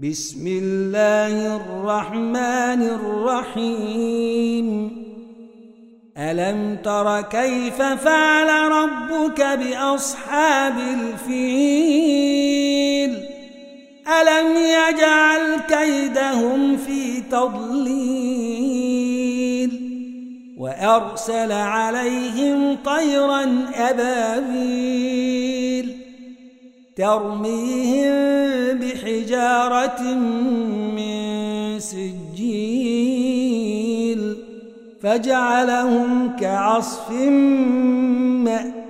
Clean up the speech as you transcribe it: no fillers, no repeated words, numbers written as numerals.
بسم الله الرحمن الرحيم ألم تر كيف فعل ربك بأصحاب الفيل ألم يجعل كيدهم في تضليل وأرسل عليهم طيرا أبابيل ترميهم بحجارة من سجيل فجعلهم كعصف مأكول